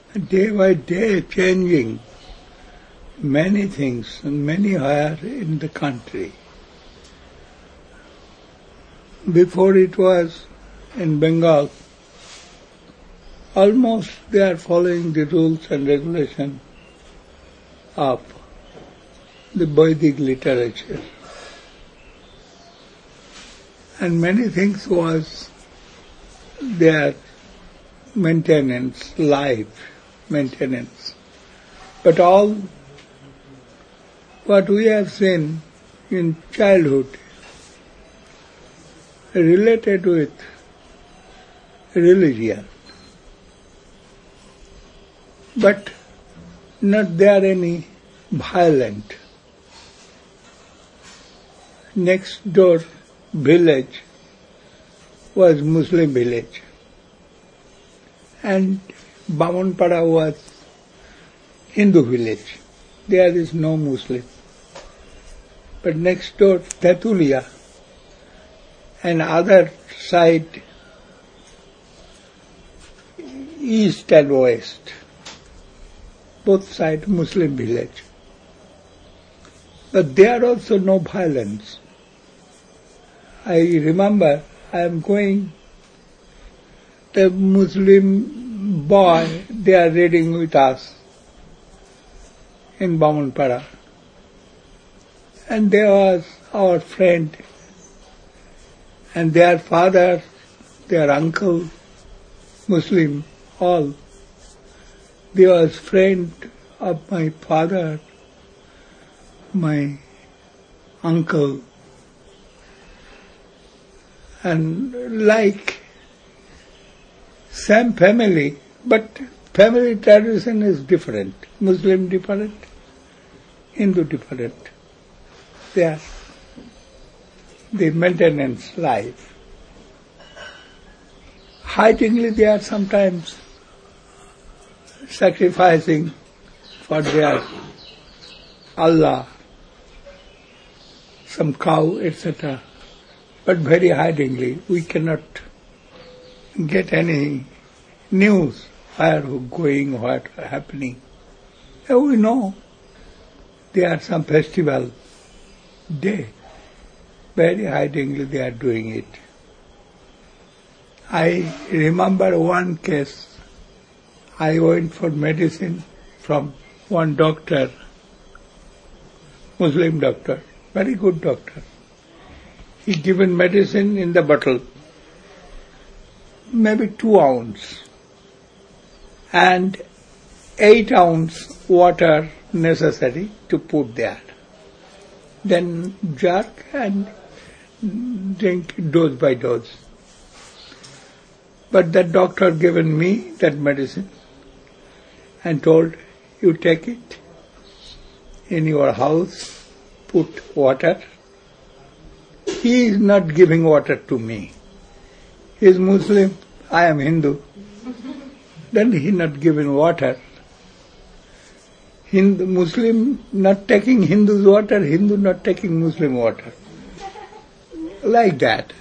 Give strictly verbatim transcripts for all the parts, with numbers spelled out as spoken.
day by day changing many things and many higher in the country. Before it was in Bengal, almost they are following the rules and regulations of the Vedic literature. And many things was their maintenance, life maintenance. But all what we have seen in childhood related with religion. But not there any violent. Next door village was Muslim village, and Bamanpada was Hindu village. There is no Muslim. But next door Tetulia and other side east and west, both sides Muslim village. But there also no violence. I remember I am going, the Muslim boy, they are reading with us in Bamanpada. And there was our friend and their father, their uncle, Muslim, all. There was friend of my father, my uncle, and like same family, but family tradition is different. Muslim different, Hindu different. They are the maintenance life. Hidingly they are sometimes sacrificing for their Allah, some cow, et cetera. But very hidingly, we cannot get any news where going, what happening. And we know there are some festival day. Very hidingly they are doing it. I remember one case. I went for medicine from one doctor, Muslim doctor, very good doctor. He given medicine in the bottle, maybe two ounce, and eight ounce water necessary to put there. Then jerk and drink dose by dose. But that doctor given me that medicine and told, you take it in your house, put water. He is not giving water to me. He is Muslim, I am Hindu. Then he not giving water. Hindu, Muslim not taking Hindu's water, Hindu not taking Muslim water. Like that.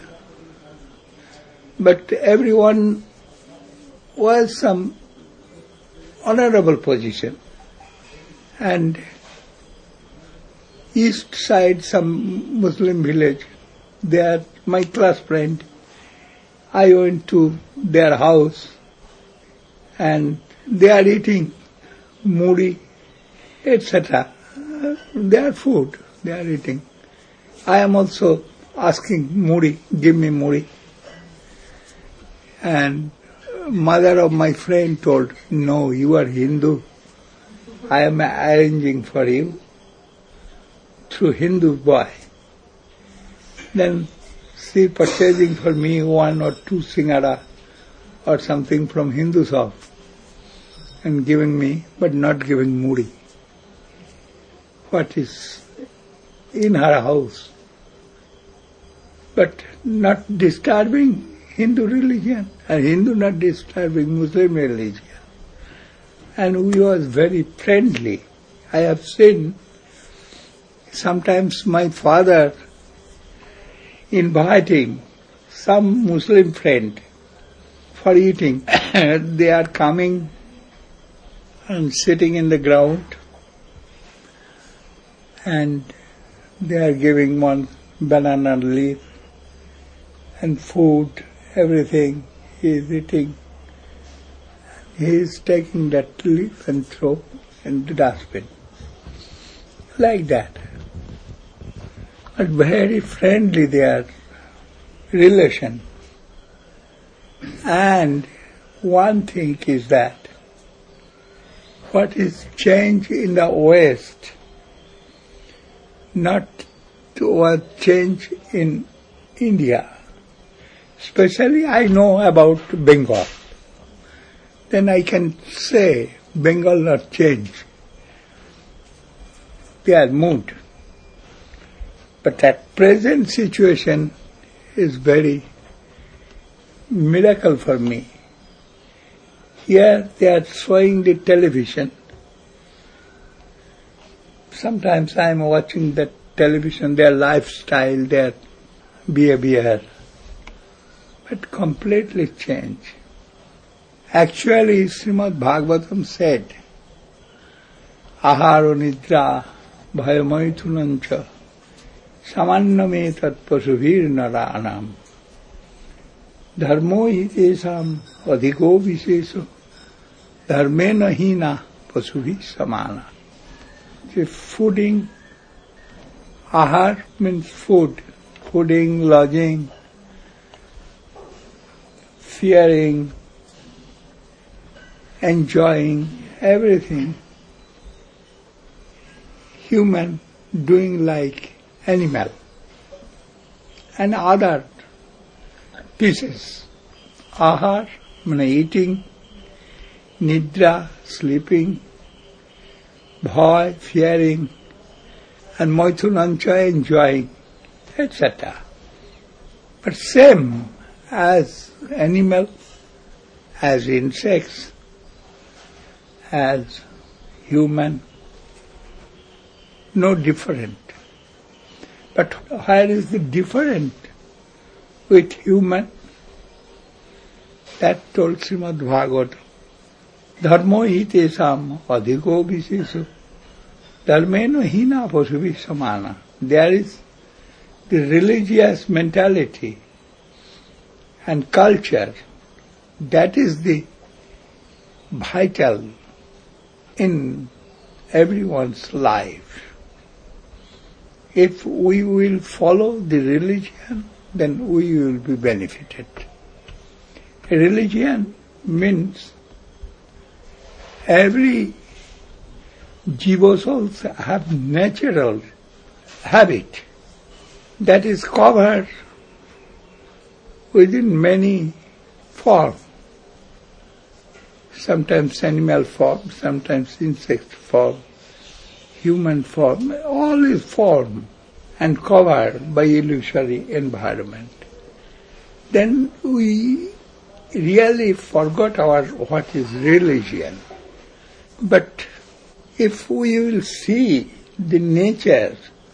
But everyone was some honorable position. And east side, some Muslim village, they are my class friend. I went to their house and they are eating muri, et cetera. Their food, they are eating. I am also asking muri, give me muri. And mother of my friend told, no, you are Hindu. I am arranging for you through Hindu boy. Then she purchasing for me one or two singara or something from Hindu shop and giving me, but not giving muri. What is in her house, but not disturbing Hindu religion, and Hindu not disturbing Muslim religion. And we was very friendly. I have seen sometimes my father inviting some Muslim friend for eating. They are coming and sitting in the ground, and they are giving one banana leaf and food, everything he is eating. He is taking that leaf and throw in the dustbin. Like that. But very friendly their relation. And one thing is that what is change in the West, not what change in India. Especially I know about Bengal. Then I can say Bengal not change their mood. But at present situation is very miracle for me. Here they are showing the television. Sometimes I am watching the television, their lifestyle, their behavior, but completely changed. Actually, Srimad Bhagavatam said, Aharo nidra bhayamaithunancha samanname tat pasubhir naranam dharmo hi tesam adhiko viseso dharmena hina pasubhi samana. The fooding, ahar means food, fooding, lodging, fearing, enjoying everything. Human doing like animal and other pieces. Ahar, means eating, nidra, sleeping, bhai, fearing, and maithunancha, enjoying, et cetera. But same as animal, as insects, as human, no different. But where is the different with human? That told Srimad Bhagavatam. Dharmo hi tesam adhiko viseso dharmeno hina pasubhi samana. There is the religious mentality and culture. That is the vital in everyone's life. If we will follow the religion, then we will be benefited. Religion means every jiva souls have natural habit that is covered within many forms. Sometimes animal form, sometimes insect form, human form, all is form and covered by illusory environment. Then we really forgot our what is religion. But if we will see the nature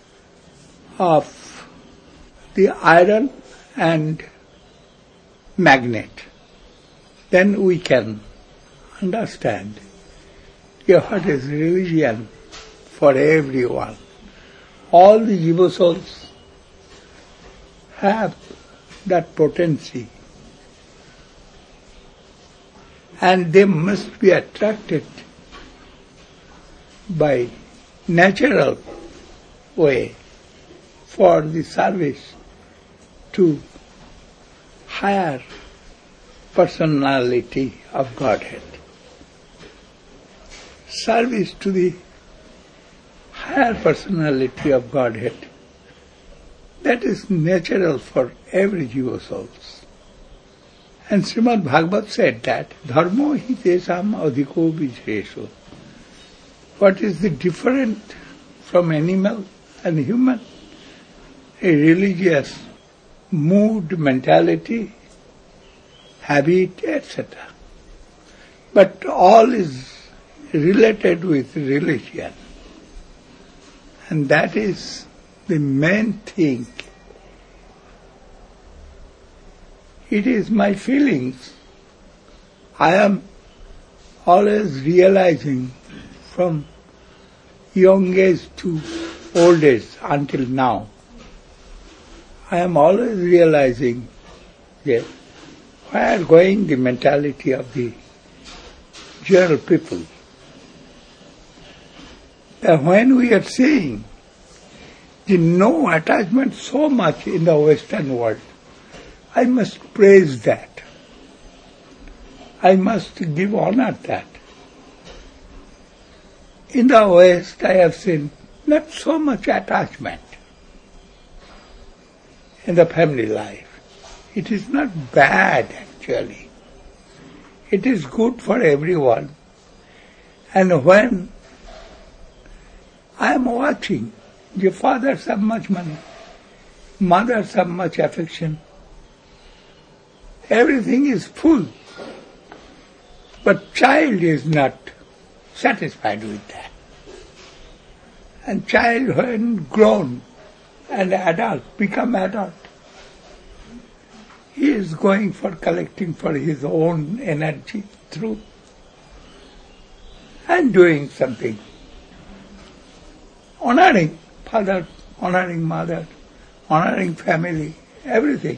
of the iron and magnet, then we can understand what is religion for everyone. All the jiva souls have that potency, and they must be attracted by natural way for the service to higher personality of Godhead. Service to the higher personality of Godhead. That is natural for every jiva souls. And Srimad Bhagavat said that, Dharmo hi tesam adhiko viseso. What is the different from animal and human? A religious mood, mentality, habit, et cetera. But all is related with religion. And that is the main thing. It is my feelings. I am always realizing from young age to old age until now, I am always realizing that where going the mentality of the general people. That when we are seeing the no attachment so much in the Western world, I must praise that. I must give honor that. In the West, I have seen not so much attachment in the family life. It is not bad, actually. It is good for everyone. And when I am watching, the fathers have much money, mothers have much affection, everything is full. But child is not satisfied with that. And child, when grown and adult, become adult, he is going for collecting for his own energy through and doing something. Honoring father, honoring mother, honoring family, everything.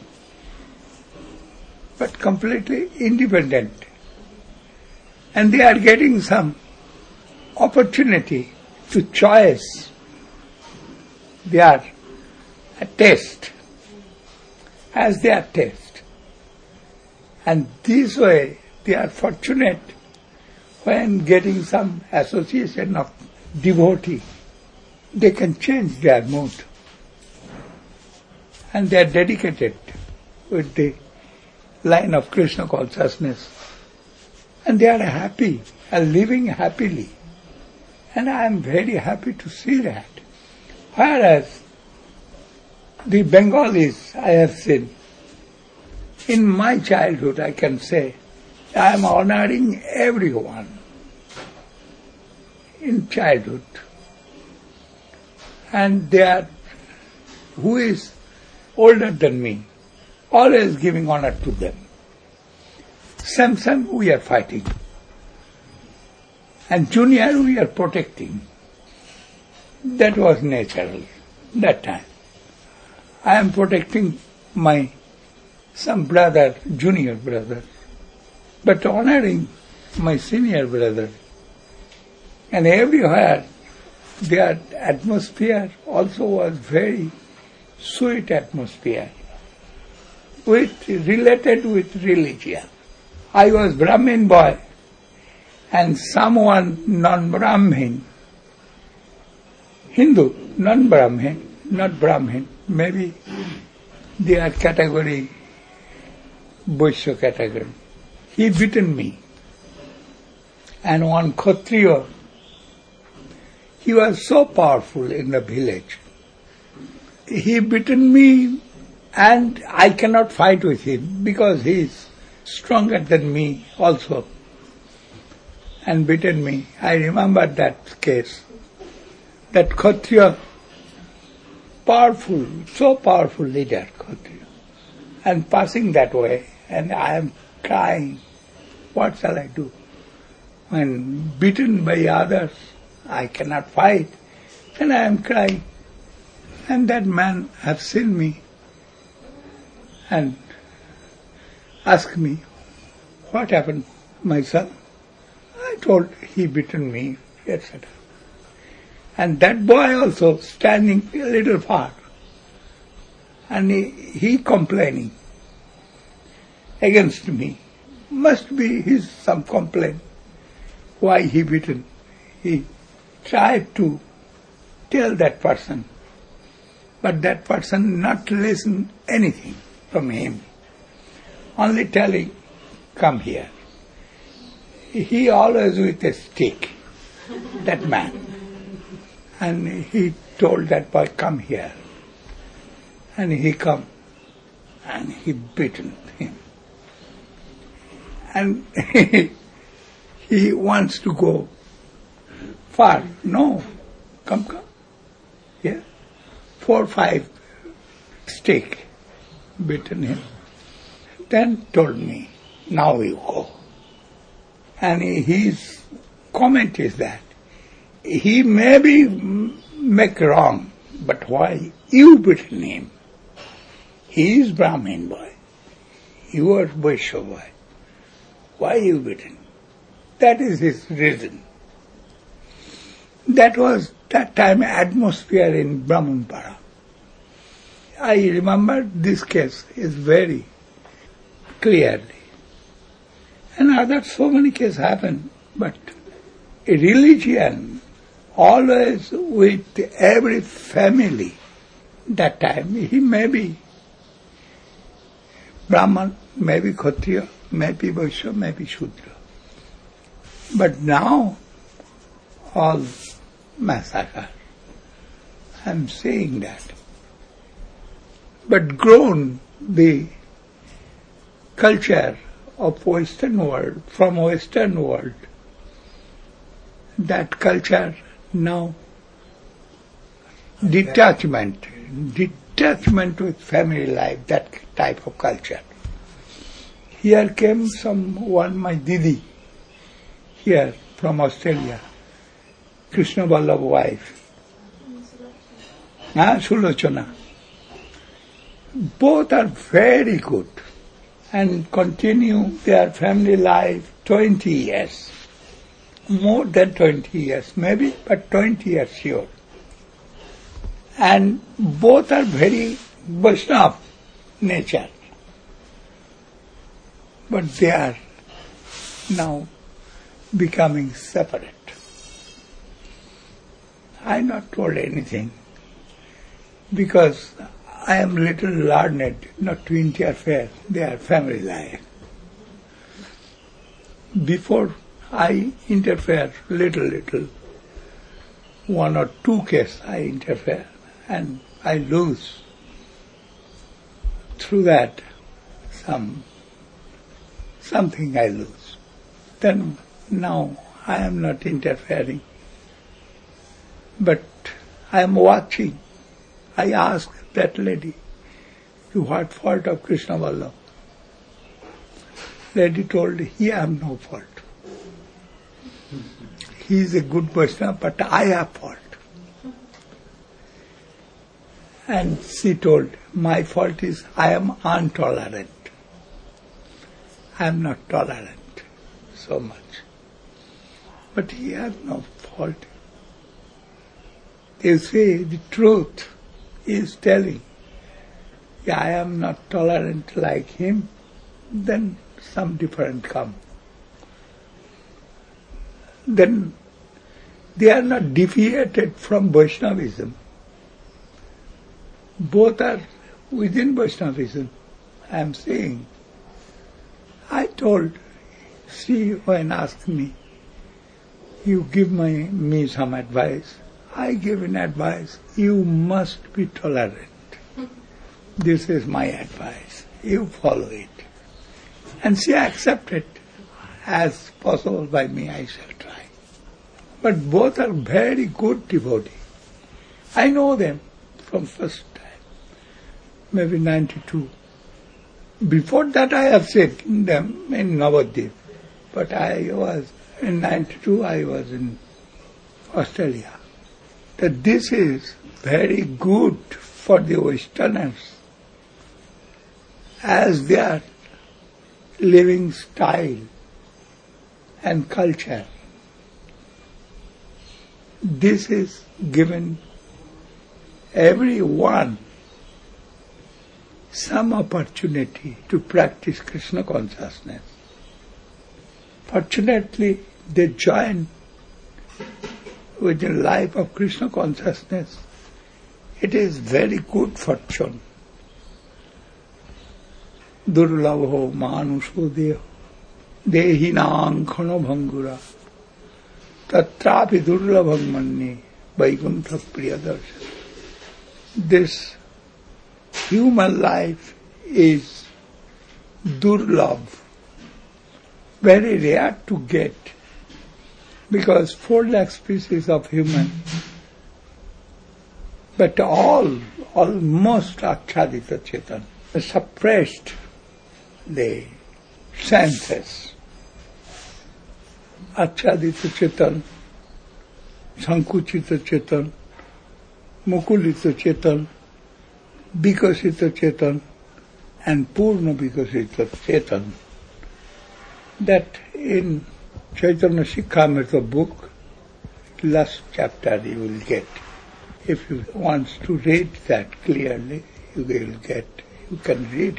But completely independent. And they are getting some opportunity to choice their taste as their taste. And this way they are fortunate when getting some association of devotee. They can change their mood. And they are dedicated with the line of Krishna consciousness. And they are happy and living happily. And I am very happy to see that. Whereas the Bengalis I have seen, in my childhood I can say, I am honoring everyone in childhood. And they are, who is older than me, always giving honor to them. Samson we are fighting. And junior we are protecting. That was natural, that time. I am protecting my some brother, junior brother, but honoring my senior brother. And everywhere their atmosphere also was very sweet atmosphere, with related with religion. I was Brahmin boy, and someone non-Brahmin, Hindu, non-Brahmin, not Brahmin, maybe they are category, Vaishya category. He beaten me. And one Kshatriya, he was so powerful in the village. He beaten me and I cannot fight with him because he is stronger than me also. And beaten me. I remember that case. That Kshatriya, powerful, so powerful leader, Kshatriya, and passing that way, and I am crying. What shall I do? When beaten by others, I cannot fight, and I am crying. And that man has seen me and asked me, what happened, my son? I told he beaten me, et cetera. And that boy also standing a little far, and he, he complaining against me. Must be his some complaint. Why he beaten? He tried to tell that person, but that person not listen anything from him. Only telling, come here. He always with a stick, that man. And he told that boy, come here. And he come, and he beaten him. And he wants to go far. No, come, come. Yeah. Four, five stick beaten him. Then told me, now you go. And his comment is that he may be make wrong, but why you beaten him? He is Brahmin boy. You are Vaishya boy. Why you beaten? That is his reason. That was that time atmosphere in Brahmanpara. I remember this case is very clearly. And other so many cases happen, but a religion always with every family. That time he may be Brahman, maybe Kshatriya, maybe Vaishya, maybe Shudra. But now all massacre. I am saying that. But grown the culture of Western world, from Western world, that culture now, detachment, detachment with family life, that type of culture. Here came someone, my Didi, here from Australia, Krishna Vallabh's wife, ah, Sulochana. Both are very good and continue their family life twenty years. More than twenty years, maybe, but twenty years sure. And both are very Vaishnava nature. But they are now becoming separate. I not told anything because I am little learned not to interfere their family life. Before I interfere little, little, one or two cases I interfere and I lose. Through that, some something I lose. Then now I am not interfering, but I am watching. I ask that lady, to what fault of Krishna Vallabha? Lady told, he have no fault. He is a good Vaishnava, but I have fault. And she told, my fault is I am intolerant. I am not tolerant so much. But he has no fault. You see, the truth is telling, yeah, I am not tolerant like him, then some different come. Then they are not deviated from Vaishnavism. Both are within Vaishnavism. I am saying, I told, she when asked me, you give my, me some advice. I give an advice, you must be tolerant. This is my advice. You follow it. And she accepted as possible by me, I shall try. But both are very good devotees. I know them from first time, maybe ninety-two. Before that I have seen them in Navadvip. But I was, in ninety-two I was in Australia. That this is very good for the Westerners as their living style and culture. This is given everyone some opportunity to practice Krishna consciousness. Fortunately, they join with the life of Krishna consciousness. It is very good fortune. Durlabho manusho deho dehinam khano bhangura tatrapi durlabham manni vaikuntha priyadarshan. This human life is durlabh, very rare to get, because four lakh species of human, but all, almost achadita chetan, suppressed the senses. Achadita Chetan, Sankuchita Chetan, Mukulita Chetan, Bikasita Chetan, and Purna Bikasita Chetan. That in Chaitanya Shikhamrita book, last chapter you will get. If you want to read that clearly, you will get, you can read it.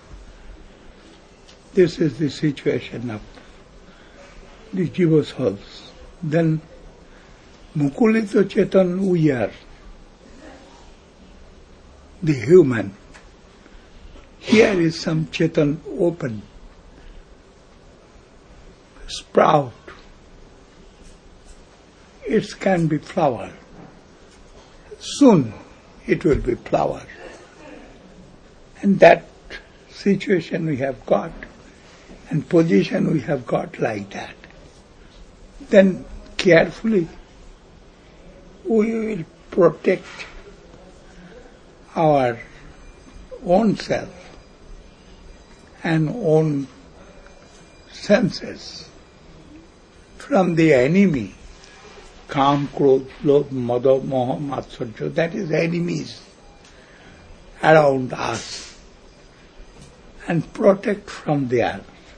This is the situation of the Jiva souls. Then Mukulita Chetan we are, the human. Here is some Chetan open, sprout. It can be flower. Soon it will be flower. And that situation we have got, and position we have got like that. Then carefully we will protect our own self and own senses from the enemy, Kam, Krodh, Lobh, Mada, Moha, Matsarya, that is enemies around us, and protect from there.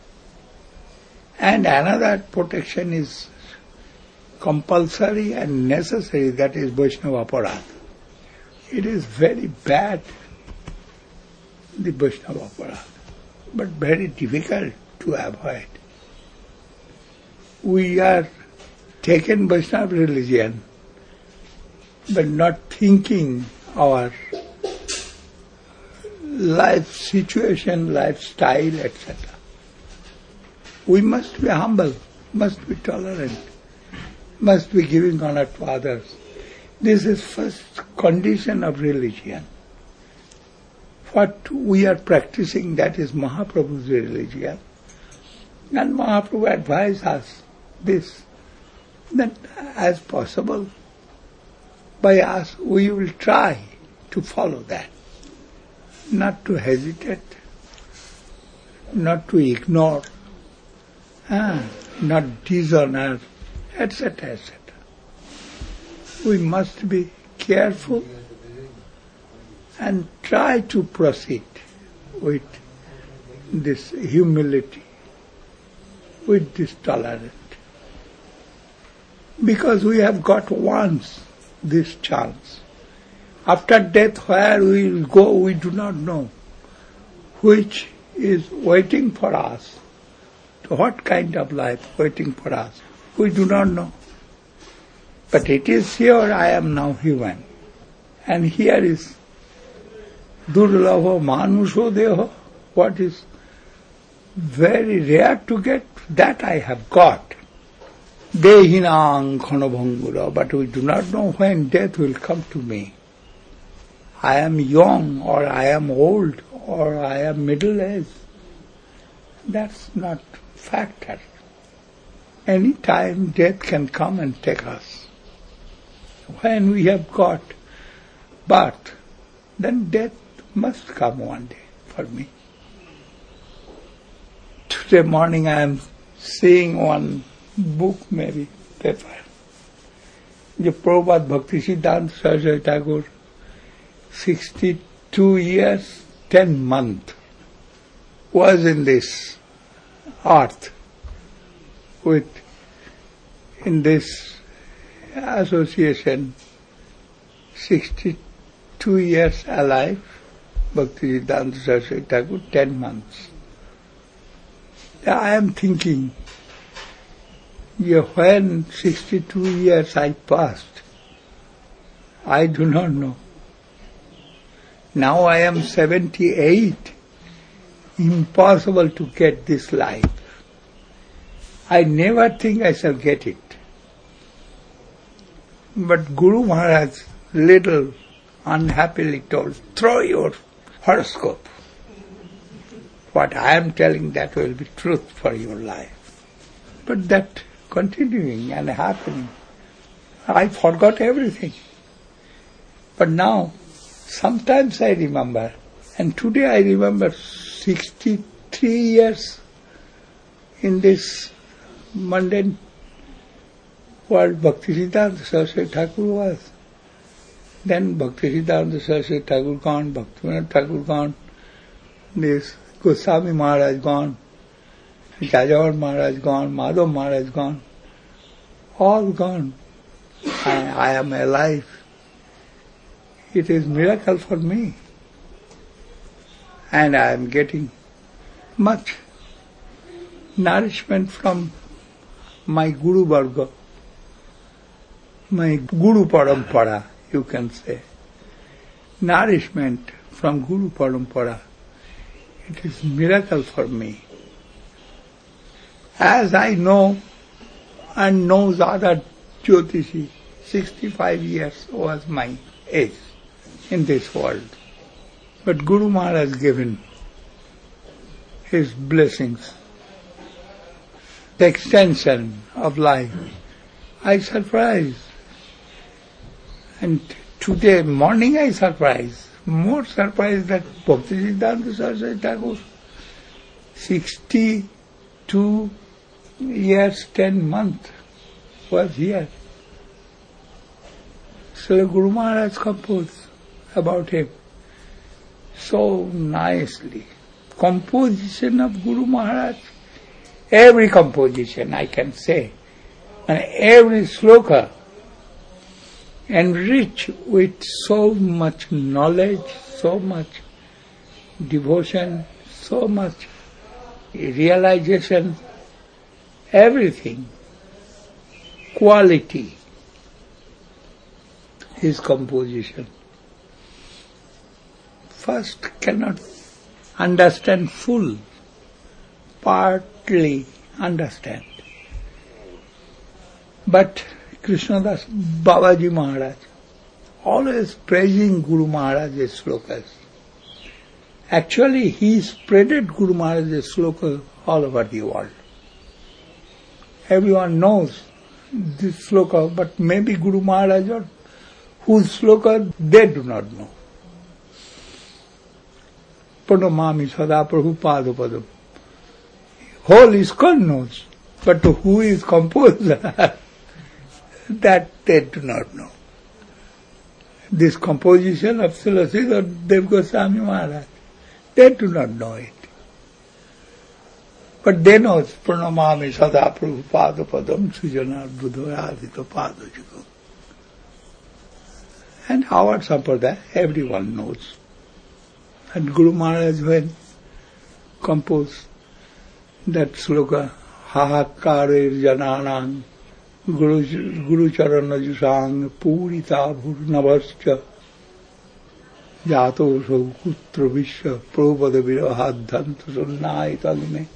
And another protection is compulsory and necessary, that is Vaishnava Aparadha. It is very bad, the Vaishnava Aparadha, but very difficult to avoid. We are taken Vaishnava religion, but not thinking our life situation, lifestyle, et cetera. We must be humble, must be tolerant, must be giving honor to others. This is first condition of religion. What we are practicing, that is Mahaprabhu's religion. And Mahaprabhu advised us this, that as possible, by us we will try to follow that. Not to hesitate, not to ignore, ah, not dishonor, et cetera, et cetera. We must be careful and try to proceed with this humility, with this tolerance. Because we have got once this chance. After death, where we will go, we do not know. Which is waiting for us. What kind of life waiting for us? We do not know. But it is here, I am now human. And here is Durlabha Manusho Deha. What is very rare to get, that I have got. Dehinang Khanabhangura. But we do not know when death will come to me. I am young, or I am old, or I am middle-aged. That's not factor. Any time death can come and take us. When we have got birth, then death must come one day for me. Today morning I am seeing one book, maybe paper. The Prabhupada Bhakti Siddhanta Saraswati Thakur, sixty-two years, ten months, was in this earth, with, in this association, sixty-two years alive, Bhakti Siddhanta Saraswati Thakur, ten months. I am thinking, yeah, when sixty-two years I passed, I do not know. Now I am seventy-eight. Impossible to get this life. I never think I shall get it. But Guru Maharaj little unhappily told, throw your horoscope. What I am telling, that will be truth for your life. But that continuing and happening, I forgot everything. But now, sometimes I remember, and today I remember sixty-three years in this mundane world Bhaktisiddhanta Saraswati Thakur was. Then Bhaktisiddhanta Saraswati Thakur gone, Bhaktivinoda Thakur gone, this Goswami Maharaj gone, Jajavar Maharaj gone, Madhav Maharaj gone, all gone. I, I am alive. It is miracle for me. And I am getting much nourishment from my Guru Varga, my Guru Parampara, you can say. Nourishment from Guru Parampara. It is miracle for me. As I know and knows other Jyotishi, sixty-five years was my age in this world. But Guru Maharaj given his blessings, the extension of life. I surprised. And today morning I surprised. More surprised that Bhaktisiddhanta Saraswati Thakur, sixty-two years, ten months was here. So Guru Maharaj composed about him so nicely. Composition of Guru Maharaj, every composition I can say, and every sloka enriched with so much knowledge, so much devotion, so much realization, everything, quality, his composition. First cannot understand full, partly understand. But Krishnadas Babaji Maharaj, always praising Guru Maharaj's slokas. Actually, he spreaded Guru Maharaj's sloka all over the world. Everyone knows this sloka, but maybe Guru Maharaj or whose sloka they do not know. Pranamami Sada Prabhupada Padam. Whole ISKCON knows, but who is composer, that they do not know. This composition of Srila Dev Goswami Maharaj, they do not know it. But they know Pranamami Sada Prabhupada Padam Sujana Buddha Pada Jigam. And our Sampradaya, everyone knows. And Guru Maharaj, when composed that sloka, Hahakarir Jananang, Guru, Guru Charana Jusang, Purita Bhurnavascha, Jato So Kutra Vishwa, Prabhupada Virahadhantu Sunnai Talme.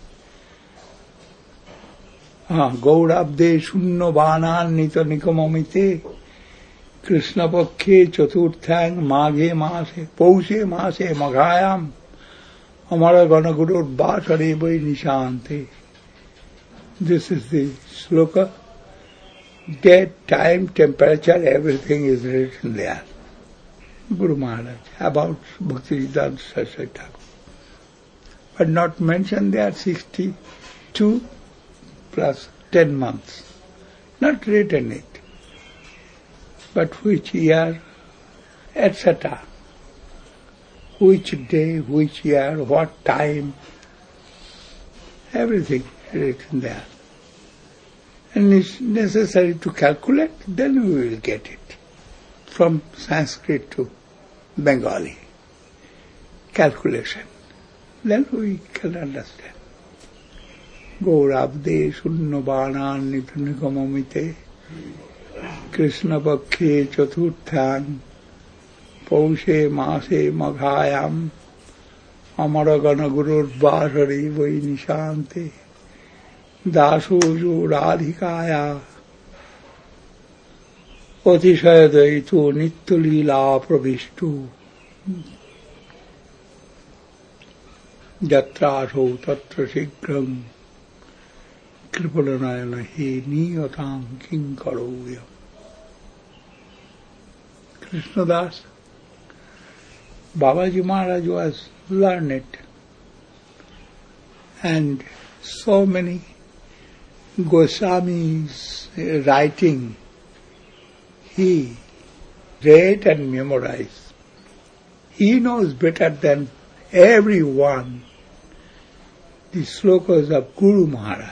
Ah, Gaurabde Shunno Banan Nita Nikamamite, Krishna Pakkhe Chaturthang Maghe Mase, Paushe Mase Maghayam, Amara Ganagurur Bhasare Vai Nishante. This is the sloka. Date, time, temperature, everything is written there. Guru Maharaj, about Bhaktisiddhanta Saraswati Thakur. But not mentioned there sixty-two plus ten months. Not written it. But which year, et cetera. Which day, which year, what time, everything written there. And it's necessary to calculate, then we will get it. From Sanskrit to Bengali. Calculation. Then we can understand. Gaurabde Sunnabanan Nitanikamamite Krishna Pakkhe Chaturthang Paushe Mase Maghayam Amaragana Gurur Bhasari Vai Nishante Dasojo Radhikaya Atishaya Daitu Nityalila Pravishtu Jatraso Tatra Shigram Kripalanayana He Niyatam Kinkaroya. Krishnadas Babaji Maharaj was learned, and so many Goswami's writing, he read and memorized. He knows better than everyone the slokas of Guru Maharaj.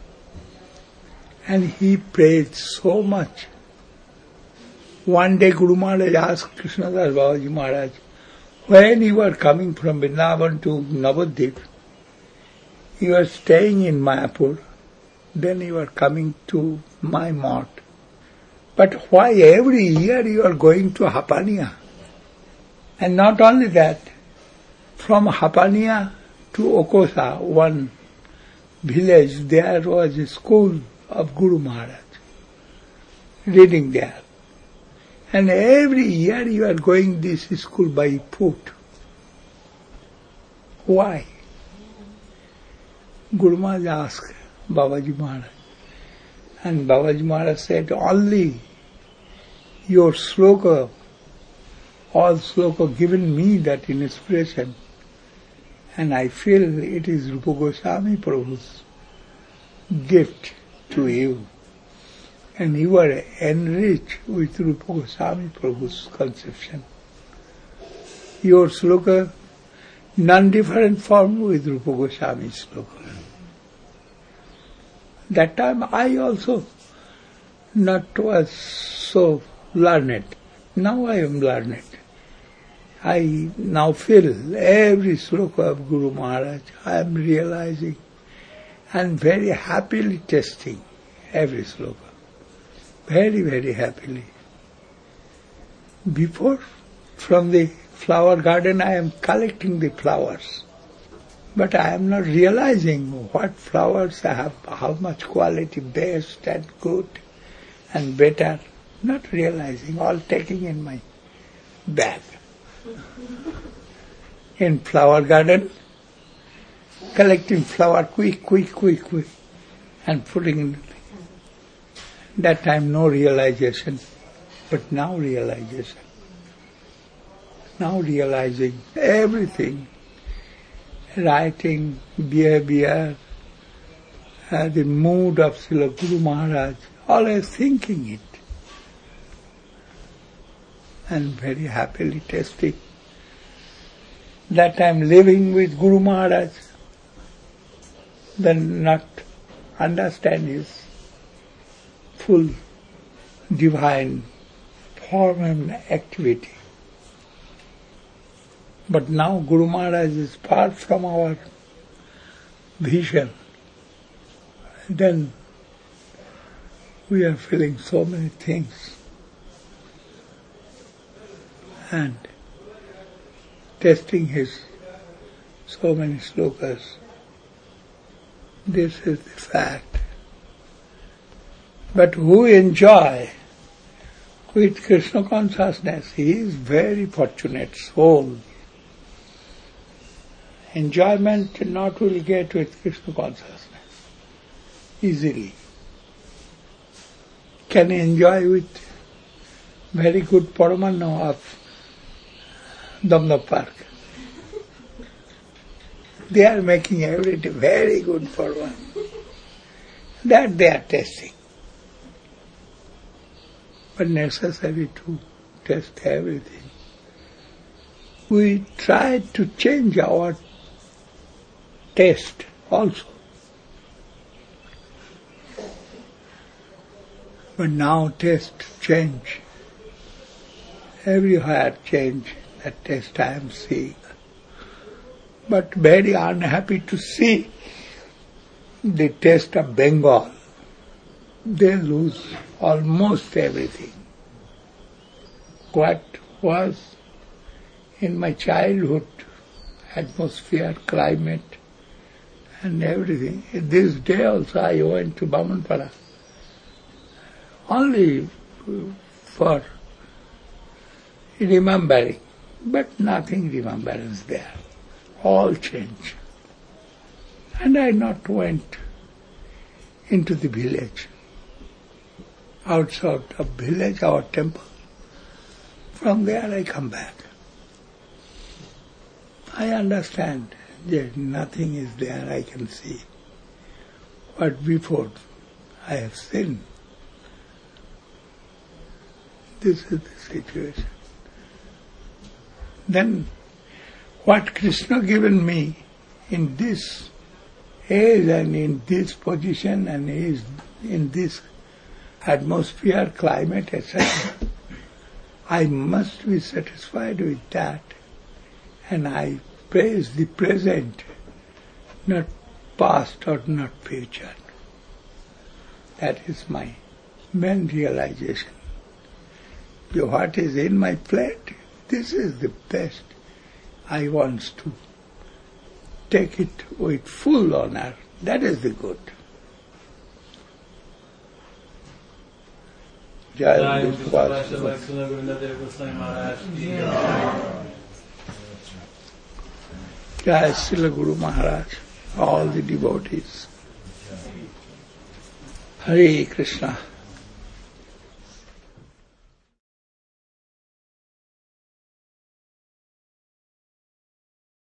And he prayed so much. One day Guru Maharaj asked Krishnadas Babaji Maharaj, when you were coming from Vrindavan to Navadvip, you were staying in Mayapur, then you were coming to my mart. But why every year you are going to Hapania? And not only that, from Hapania to Okosa, one village, there was a school of Guru Maharaj, reading there. And every year you are going this school by foot. Why? Guru Maharaj asked Babaji Maharaj. And Babaji Maharaj said, only your sloka, all sloka given me that inspiration. And I feel it is Rupa Goswami Prabhu's gift to you. And you are enriched with Rupa Goswami Prabhu's conception. Your sloka, non-different form with Rupa Goswami's sloka. That time I also not was so learned. Now I am learned. I now feel every sloka of Guru Maharaj, I am realizing and very happily testing every sloka. Very, very happily. Before, from the flower garden, I am collecting the flowers. But I am not realizing what flowers I have, how much quality, best and good and better. Not realizing, all taking in my bag. In flower garden, collecting flower quick, quick, quick, quick, and putting in. That time no realization, but now realization. Now realizing everything, writing, behavior, uh, the mood of Srila Guru Maharaj, always thinking it. And very happily testing. That time living with Guru Maharaj, then not understand his full divine form and activity. But now Guru Maharaj is far from our vision. Then we are feeling so many things. And testing his so many slokas. This is the fact. But who enjoy with Krishna consciousness, he is very fortunate soul. Enjoyment not will get with Krishna consciousness easily. Can enjoy with very good Paramanna of Damdam Park. They are making every day very good Paramanna. That they are testing. But necessary to test everything. We try to change our taste also. But now taste change. Everywhere change. That taste I am seeing. But very unhappy to see the taste of Bengal. They lose almost everything. What was in my childhood, atmosphere, climate, and everything. This day also I went to Bamanpara. Only for remembering, but nothing remembrance there. All change. And I not went into the village. Outside of village, our temple. From there I come back. I understand that nothing is there I can see. But before, I have sinned. This is the situation. Then, what Krishna given me in this age and in this position and is in this atmosphere, climate, et cetera, I must be satisfied with that. And I praise the present, not past or not future. That is my main realization. What is in my plate, this is the best. I want to take it with full honor. That is the good. Jai Jai Srila Guru Maharaj, all the devotees. Hare Krishna.